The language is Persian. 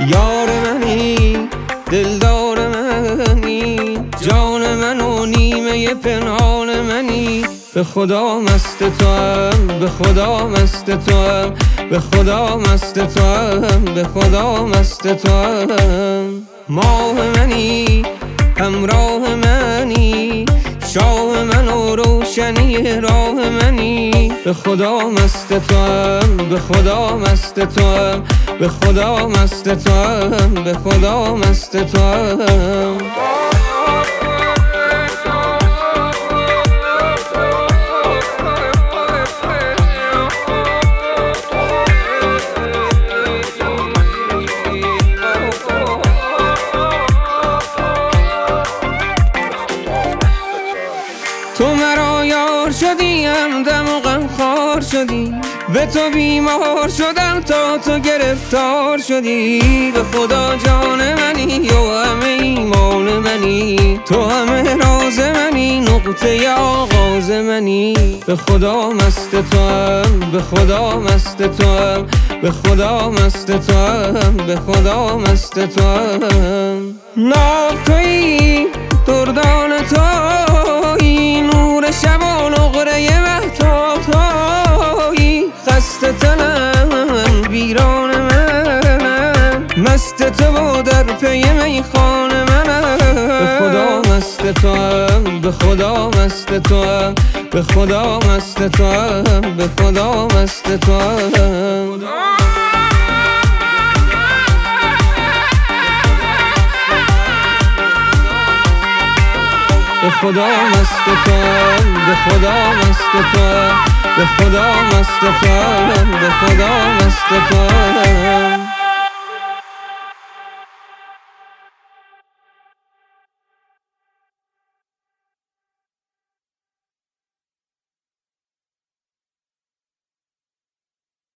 یار منی دلدار منی، جان من و نیمه پنهان منی. به خدا مست توام، به خدا مست توام، به خدا مست توام، به خدا مست توام. ماه منی همراه منی، شاه من و روشنی راه منی. به خدا مست توام، به خدا مست توام، به خدا مست توام، به خدا مست توام. تو مرا یار شدی، همدم و غمخوار شدی، به تو بیمار شدم تا تو گرفتار شدی. به خدا جان منی و همه ایمان منی، تو همه راز منی، نقطه آغاز منی. به خدا مست توام، به خدا مست توام، به خدا مست توام، به خدا مست توام. ناب تویی دردان تویی، نور شب و نقره مهتاب تویی. خسته تنم ویران منم، مست تو و در پی میخانه منم. به خدا مست توام، به خدا مست توام، به خدا مست توام، به خدا مست توام. به خدا مست توام، به خدا مست توام، به خدا مست توام، به خدا مست توام.